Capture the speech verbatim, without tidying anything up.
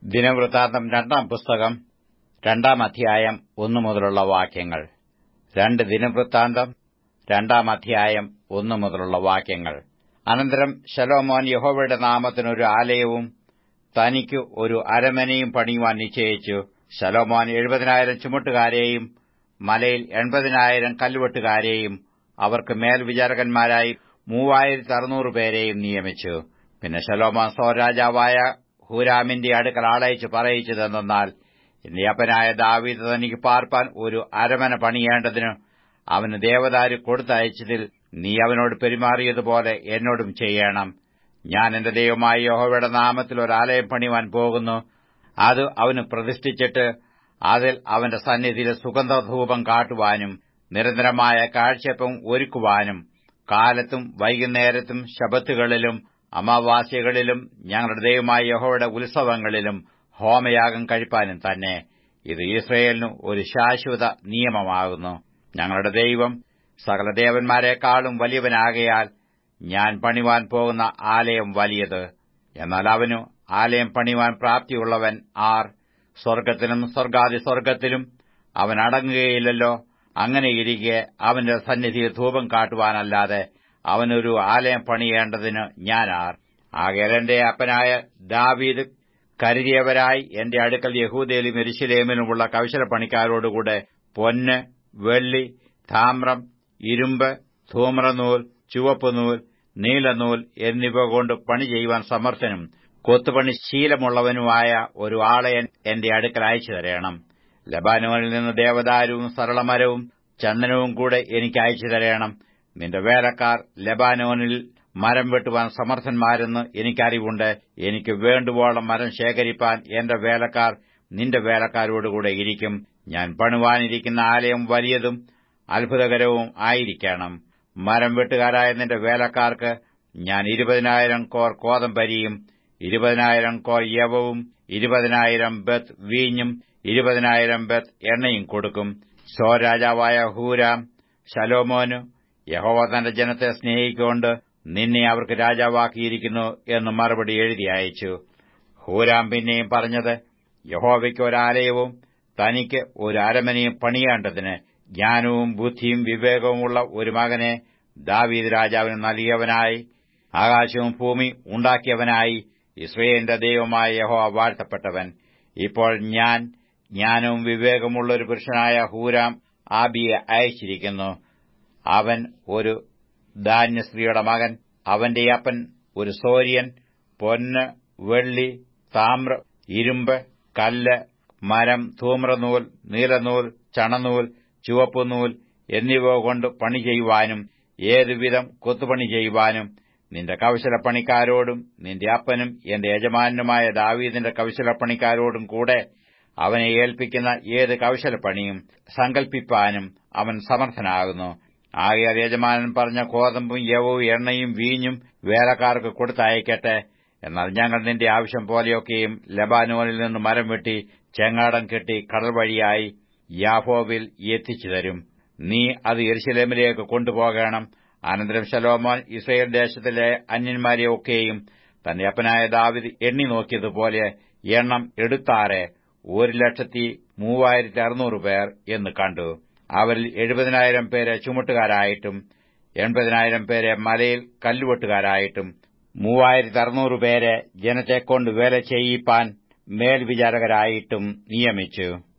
ദിനവൃത്താന്തം രണ്ടാം പുസ്തകം രണ്ടാം അധ്യായം ഒന്നു മുതലുള്ള വാക്യങ്ങൾ. രണ്ട് ദിനവൃത്താന്തം രണ്ടാം അധ്യായം ഒന്നു മുതലുള്ള വാക്യങ്ങൾ. അനന്തരം ശലോമോൻ യഹോവയുടെ നാമത്തിനൊരു ആലയവും തനിക്ക് ഒരു അരമനയും പണിയുവാൻ നിശ്ചയിച്ചു. ശലോമോൻ എഴുപതിനായിരം ചുമട്ടുകാരെയും മലയിൽ എൺപതിനായിരം കല്ലുവെട്ടുകാരെയും അവർക്ക് മേൽവിചാരകന്മാരായി മൂവായിരത്തി അറുനൂറ് പേരെയും നിയമിച്ചു. പിന്നെ ശലോമോൻ സോരാജാവായ ഹൂരാമിന്റെ അടുക്കൽ ആളയച്ച് പറയിച്ചതെന്നാൽ, എന്റെ അപ്പനായ ദാവീദ് തനിക്ക് പാർപ്പാൻ ഒരു അരമന പണിയേണ്ടതിന് അവന് ദേവദാരു കൊടുത്തയച്ചതിൽ നീ അവനോട് പെരുമാറിയതുപോലെ എന്നോടും ചെയ്യണം. ഞാൻ എന്റെ ദൈവമായ യഹോവയുടെ നാമത്തിൽ ഒരാലയം പണിയുവാൻ പോകുന്നു. അത് അവന് പ്രതിഷ്ഠിച്ചിട്ട് അതിൽ അവന്റെ സന്നിധിയിൽ സുഗന്ധധൂപം കാട്ടുവാനും നിരന്തരമായ കാഴ്ചപ്പം ഒരുക്കുവാനും കാലത്തും വൈകുന്നേരത്തും ശബ്ബത്തുകളിലും അമാവാസ്യകളിലും ഞങ്ങളുടെ ദൈവമായ യഹോവയുടെ ഉത്സവങ്ങളിലും ഹോമയാഗം കഴിപ്പാനും തന്നെ. ഇത് യിസ്രായേലിന് ഒരു ശാശ്വത നിയമമാകുന്നു. ഞങ്ങളുടെ ദൈവം സകല ദേവന്മാരെക്കാളും വലിയവനാകയാൽ ഞാൻ പണിവാൻ പോകുന്ന ആലയം വലിയത്. എന്നാൽ അവനു ആലയം പണിവാൻ പ്രാപ്തിയുള്ളവൻ ആർ? സ്വർഗ്ഗത്തിലും സ്വർഗ്ഗാതിസ്വർഗ്ഗത്തിലും അവൻ അടങ്ങുകയില്ലല്ലോ. അങ്ങനെയിരിക്കെ അവന്റെ സന്നിധിയിൽ ധൂപം കാട്ടുവാനല്ലാതെ അവനൊരു ആലയം പണിയേണ്ടതിന് ഞാനാർ? ആകയാൽ എന്റെ അപ്പനായ ദാവീദ് കരുതിയവരായി എന്റെ അടുക്കൽ യെഹൂദയിലും യെരൂശലേമിലുമുള്ള കൗശലപ്പണിക്കാരോടുകൂടെ പൊന്ന്, വെള്ളി, താമ്രം, ഇരുമ്പ്, ധൂമ്രനൂൽ, ചുവപ്പുനൂൽ, നീലനൂൽ എന്നിവ കൊണ്ട് പണി ചെയ്യുവാൻ സമർത്ഥനും കൊത്തുപണി ശീലമുള്ളവനുമായ ഒരു ആളെ എന്റെ അടുക്കൽ അയച്ചു തരേണം. ലബാനോനിൽ നിന്ന് ദേവദാരുവും സരളമരവും ചന്ദനവും കൂടെ എനിക്ക് അയച്ചു തരേണം. നിന്റെ വേലക്കാർ ലബാനോനിൽ മരം വെട്ടുവാൻ സമർത്ഥന്മാരെന്ന് എനിക്കറിവുണ്ട്. എനിക്ക് വേണ്ടുവോളം മരം ശേഖരിപ്പാൻ എന്റെ വേലക്കാർ നിന്റെ വേലക്കാരോടുകൂടെ ഇരിക്കും. ഞാൻ പണിവാനിരിക്കുന്ന ആലയം വലിയതും അത്ഭുതകരവും ആയിരിക്കണം. മരം വെട്ടുകാരായ നിന്റെ വേലക്കാർക്ക് ഞാൻ ഇരുപതിനായിരം കോർ കോതമ്പരിയും ഇരുപതിനായിരം കോർ യവവും ഇരുപതിനായിരം ബത്ത് വീഞ്ഞും ഇരുപതിനായിരം ബത്ത് എണ്ണയും കൊടുക്കും. സോ രാജാവായ ഹൂരാം ശലോമോനു, യഹോവ തന്റെ ജനത്തെ സ്നേഹിക്കൊണ്ട് നിന്നെ അവർക്ക് രാജാവാക്കിയിരിക്കുന്നു എന്ന് മറുപടി എഴുതി അയച്ചു. ഹൂരാം പിന്നെയും പറഞ്ഞത്, യഹോവയ്ക്ക് ഒരാലയവും തനിക്ക് ഒരു അരമനയും പണിയേണ്ടതിന് ജ്ഞാനവും ബുദ്ധിയും വിവേകവുമുള്ള ഒരു മകനെ ദാവീദ് രാജാവിന് നൽകിയവനായി ആകാശവും ഭൂമി ഉണ്ടാക്കിയവനായി യിസ്രായേലിന്റെ ദൈവമായ യഹോവ വാഴ്ത്തപ്പെട്ടവൻ. ഇപ്പോൾ ഞാൻ ജ്ഞാനവും വിവേകമുള്ള ഒരു പുരുഷനായ ഹൂരാം ആബിയെ അയച്ചിരിക്കുന്നു. അവൻ ഒരു ധാന്യസ്ത്രീയുടെ മകൻ. അവന്റെ അപ്പൻ ഒരു സോര്യൻ. പൊന്ന്, വെള്ളി, താമ്രം, ഇരുമ്പ്, കല്ല്, മരം, ധൂമ്രനൂൽ, നീലനൂൽ, ചണനൂൽ, ചുവപ്പുനൂൽ എന്നിവ കൊണ്ട് പണി ചെയ്യുവാനും ഏതുവിധം കൊത്തുപണി ചെയ്യുവാനും നിന്റെ കൗശലപ്പണിക്കാരോടും നിന്റെ അപ്പനും എന്റെ യജമാനുമായ ദാവീദിന്റെ കൗശലപ്പണിക്കാരോടും കൂടെ അവനെ ഏൽപ്പിക്കുന്ന ഏത് കൗശലപ്പണിയും സങ്കൽപ്പിപ്പാനും അവൻ സമർത്ഥനാകുന്നു. ആകയാൽ യജമാനൻ പറഞ്ഞ കോതമ്പും യവവും എണ്ണയും വീഞ്ഞും വേലക്കാർക്ക് കൊടുത്തയക്കട്ടെ. എന്നാൽ ഞങ്ങൾ നിന്റെ ആവശ്യം പോലെയൊക്കെയും ലബാനോനിൽ നിന്ന് മരം വെട്ടി ചെങ്ങാടം കെട്ടി കടൽ വഴിയായി യാഫോവിൽ എത്തിച്ചു തരും. നീ അത് യെരൂശലേമിലേക്ക് കൊണ്ടുപോകണം. അനന്തരം ശലോമോൻ യിസ്രായേൽ ദേശത്തിലെ അന്യന്മാരെ ഒക്കെയും തന്റെ അപ്പനായ ദാവീദ് എണ്ണി നോക്കിയതുപോലെ എണ്ണം എടുത്താറെ ഒരു ലക്ഷത്തി മൂവായിരത്തി അറുനൂറ് പേർ എന്ന് കണ്ടു. അവരിൽ എഴുപതിനായിരം പേരെ ചുമട്ടുകാരായിട്ടും എൺപതിനായിരം പേരെ മലയിൽ കല്ലുവെട്ടുകാരായിട്ടും മൂവായിരത്തി അറുനൂറ് പേരെ ജനത്തെക്കൊണ്ട് വേല ചെയ്യിപ്പാൻ മേൽവിചാരകരായിട്ടും നിയമിച്ചു.